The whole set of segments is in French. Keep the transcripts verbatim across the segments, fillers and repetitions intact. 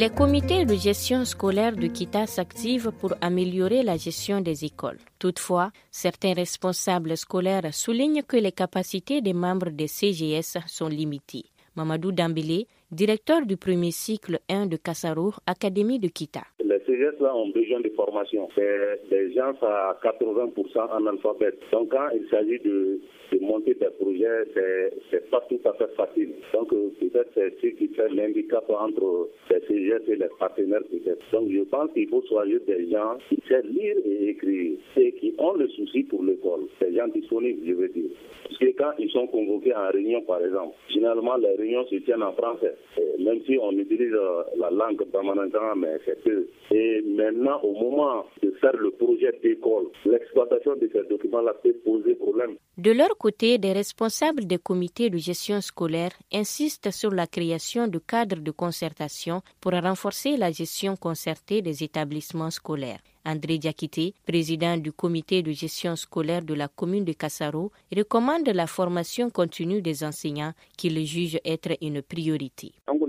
Les comités de gestion scolaire de Kita s'activent pour améliorer la gestion des écoles. Toutefois, certains responsables scolaires soulignent que les capacités des membres des C G S sont limitées. Mamadou Dambélé, directeur du premier cycle un de Kassaro, Académie de Kita. Les C G S là ont besoin de formation. C'est des gens à quatre-vingts pour cent analphabètes. Donc quand il s'agit de, de monter des projets, c'est, c'est pas tout à fait facile. Donc peut-être c'est ce qui fait l'handicap entre les C G S et les partenaires peut-être. Donc je pense qu'il faut choisir des gens qui savent lire et écrire et qui ont le souci pour l'école. Des gens disponibles, je veux dire. Parce que quand ils sont convoqués en réunion, par exemple, généralement les réunions se tiennent en français. Et même si on utilise la langue permanentement, mais c'est peu. Et maintenant, au moment de faire le projet d'école, l'exploitation de ces documents-là peut poser problème. De leur côté, des responsables des comités de gestion scolaire insistent sur la création de cadres de concertation pour renforcer la gestion concertée des établissements scolaires. André Diakité, président du comité de gestion scolaire de la commune de Kassaro, recommande la formation continue des enseignants qu'il juge être une priorité.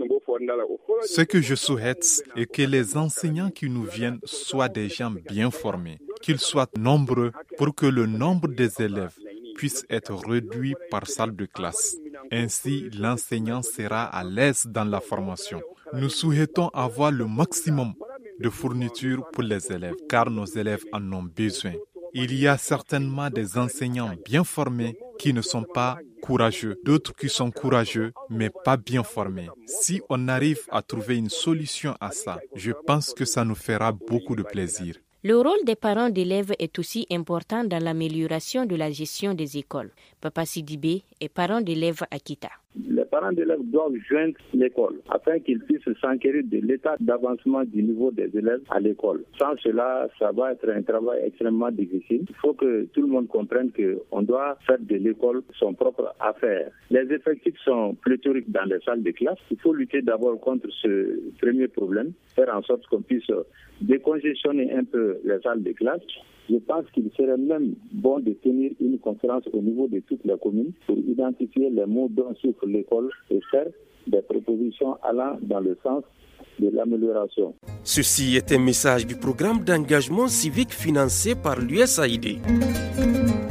Ce que je souhaite est que les enseignants qui nous viennent soient des gens bien formés, qu'ils soient nombreux pour que le nombre des élèves puisse être réduit par salle de classe. Ainsi, l'enseignant sera à l'aise dans la formation. Nous souhaitons avoir le maximum de fournitures pour les élèves, car nos élèves en ont besoin. Il y a certainement des enseignants bien formés qui ne sont pas courageux, d'autres qui sont courageux mais pas bien formés. Si on arrive à trouver une solution à ça, je pense que ça nous fera beaucoup de plaisir. Le rôle des parents d'élèves est aussi important dans l'amélioration de la gestion des écoles. Papa Sidibé est parent d'élèves à Kita. Les parents d'élèves doivent joindre l'école afin qu'ils puissent s'enquérir de l'état d'avancement du niveau des élèves à l'école. Sans cela, ça va être un travail extrêmement difficile. Il faut que tout le monde comprenne qu'on doit faire de l'école son propre affaire. Les effectifs sont pléthoriques dans les salles de classe. Il faut lutter d'abord contre ce premier problème, faire en sorte qu'on puisse décongestionner un peu les salles de classe. Je pense qu'il serait même bon de tenir une conférence au niveau de toutes les communes pour identifier les mots dont souffre l'école et faire des propositions allant dans le sens de l'amélioration. Ceci est un message du programme d'engagement civique financé par l'U S A I D.